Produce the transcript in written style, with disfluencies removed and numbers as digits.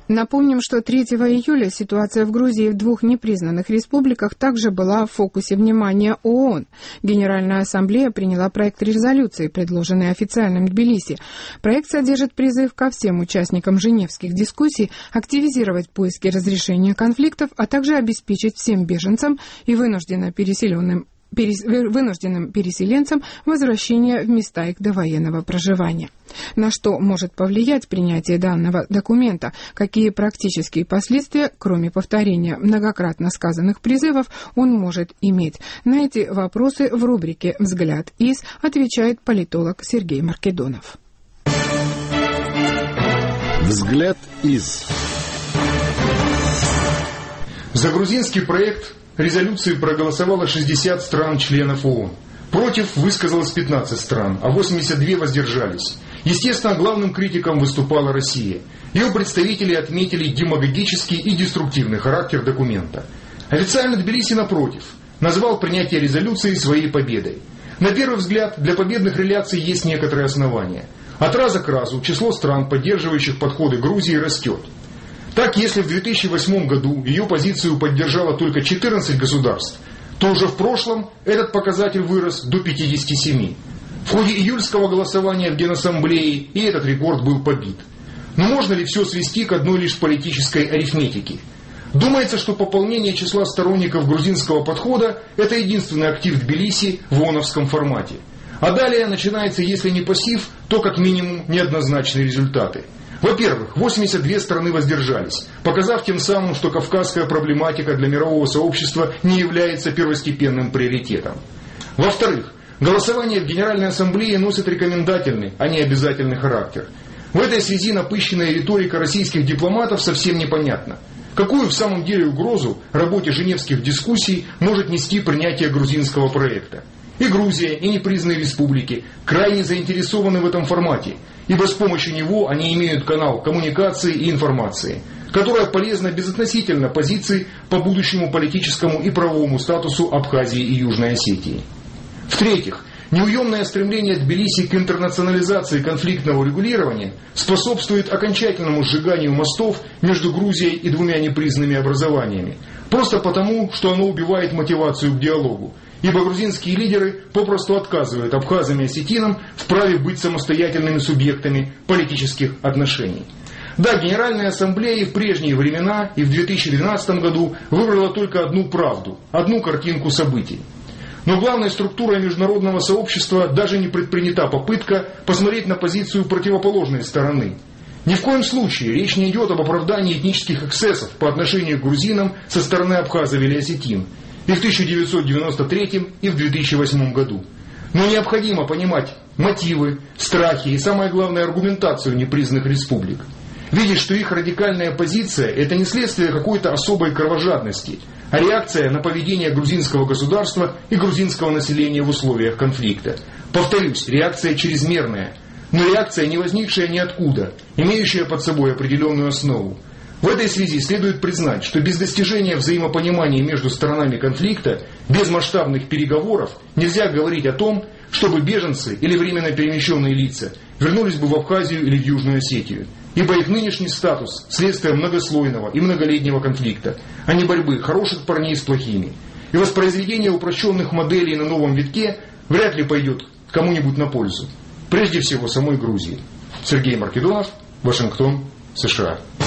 Напомним, что 3 июля ситуация в Грузии и в 2 непризнанных республиках также была в фокусе внимания ООН. Генеральная ассамблея приняла проект резолюции, предложенный официальным Тбилиси. Проект содержит призыв ко всем участникам женевских дискуссий активизировать поиски разрешения конфликтов, а также обеспечить всем беженцам и вынужденным переселенцам возвращение в места их довоенного проживания. На что может повлиять принятие данного документа, какие практические последствия, кроме повторения многократно сказанных призывов, он может иметь? На эти вопросы в рубрике «Взгляд из» отвечает политолог Сергей Маркедонов. Взгляд из. За грузинский проект резолюции проголосовало 60 стран-членов ООН. Против высказалось 15 стран, а 82 воздержались. Естественно, главным критиком выступала Россия. Ее представители отметили демагогический и деструктивный характер документа. Официально Тбилиси, напротив, назвал принятие резолюции своей победой. На первый взгляд, для победных реляций есть некоторые основания. От раза к разу число стран, поддерживающих подходы Грузии, растет. Так, если в 2008 году ее позицию поддержало только 14 государств, то уже в прошлом этот показатель вырос до 57. В ходе июльского голосования в Генассамблее и этот рекорд был побит. Но можно ли все свести к одной лишь политической арифметике? Думается, что пополнение числа сторонников грузинского подхода – это единственный актив Тбилиси в ООНовском формате. А далее начинается, если не пассив, то как минимум неоднозначные результаты. Во-первых, 82 страны воздержались, показав тем самым, что кавказская проблематика для мирового сообщества не является первостепенным приоритетом. Во-вторых, голосование в Генеральной Ассамблее носит рекомендательный, а не обязательный характер. В этой связи напыщенная риторика российских дипломатов совсем непонятна. Какую в самом деле угрозу работе женевских дискуссий может нести принятие грузинского проекта? И Грузия, и непризнанные республики крайне заинтересованы в этом формате, ибо с помощью него они имеют канал коммуникации и информации, которая полезна безотносительно позиций по будущему политическому и правовому статусу Абхазии и Южной Осетии. В-третьих, неуемное стремление Тбилиси к интернационализации конфликтного регулирования способствует окончательному сжиганию мостов между Грузией и 2 непризнанными образованиями, просто потому, что оно убивает мотивацию к диалогу, ибо грузинские лидеры попросту отказывают абхазам и осетинам в праве быть самостоятельными субъектами политических отношений. Да, Генеральная Ассамблея и в прежние времена, и в 2012 году выбрала только одну правду, одну картинку событий. Но главной структурой международного сообщества даже не предпринята попытка посмотреть на позицию противоположной стороны. Ни в коем случае речь не идет об оправдании этнических эксцессов по отношению к грузинам со стороны абхазов или осетин и в 1993 и в 2008 году. Но необходимо понимать мотивы, страхи и, самое главное, аргументацию непризнанных республик. Видеть, что их радикальная позиция – это не следствие какой-то особой кровожадности, а реакция на поведение грузинского государства и грузинского населения в условиях конфликта. Повторюсь, реакция чрезмерная, но реакция, не возникшая ниоткуда, имеющая под собой определенную основу. В этой связи следует признать, что без достижения взаимопонимания между сторонами конфликта, без масштабных переговоров, нельзя говорить о том, чтобы беженцы или временно перемещенные лица вернулись бы в Абхазию или в Южную Осетию. Ибо их нынешний статус – следствие многослойного и многолетнего конфликта, а не борьбы хороших парней с плохими. И воспроизведение упрощенных моделей на новом витке вряд ли пойдет кому-нибудь на пользу. Прежде всего самой Грузии. Сергей Маркедонов, Вашингтон, США.